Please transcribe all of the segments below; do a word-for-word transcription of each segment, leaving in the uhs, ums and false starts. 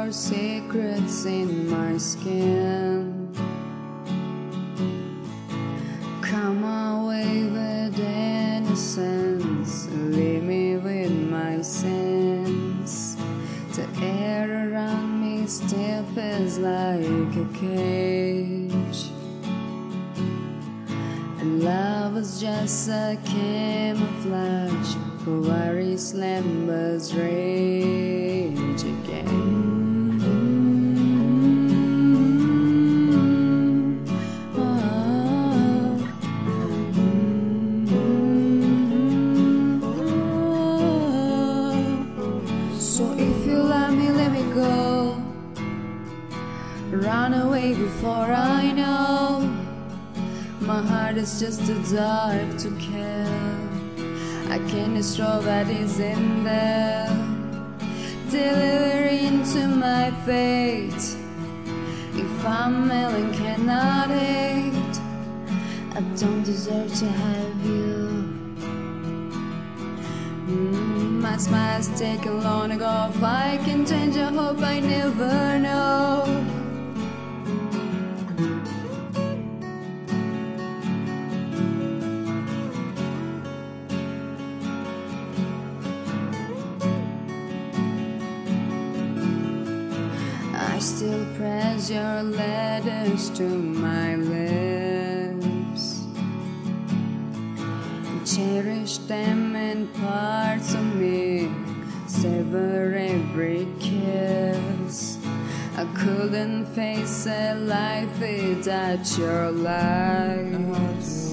your secrets in my skin. Come away with innocence, leave me with my sins. The air around me still feels like a cage, and love is just a camouflage for worry slumbers rage again. So if you let me, let me go. Run away before I know. My heart is just too dark to care. I can't destroy what is in there. Deliver into my fate. If I'm willing, cannot hate. I don't deserve to have you. Mm, my smile's taken long ago. If I can change, I hope I never know. I still press your letters to my lips, cherish them in parts of me, savor every kiss. I couldn't face a life without your light,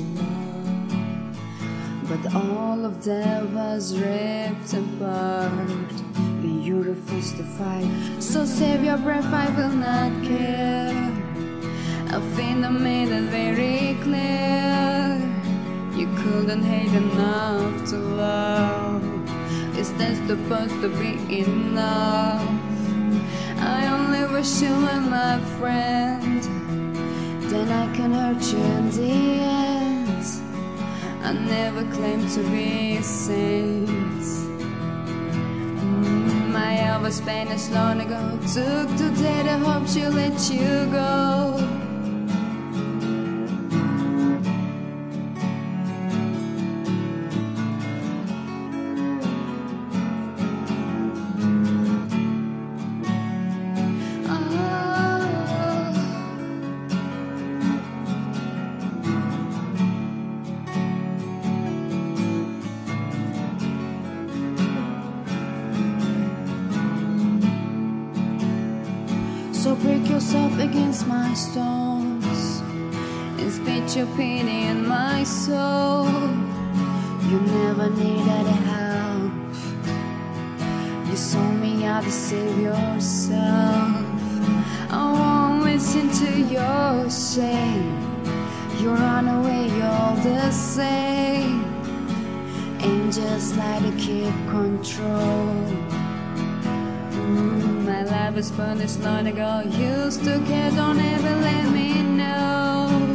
but all of that was ripped apart. You refuse to fight, so save your breath, I will not care. I think I made it very clear. You couldn't hate enough to love. Is that supposed to be enough? I only wish you were my friend, then I can hurt you in the end. I never claimed to be a saint. My hour spent as long ago. Took today to hope she'll let you go. So break yourself against my stones and spit your pity in my soul. You never needed help. You saw me how to save yourself. I won't listen to your shame. You run away, you're the same. And just like to keep control. My life was punished long ago. Used to care, don't ever let me know.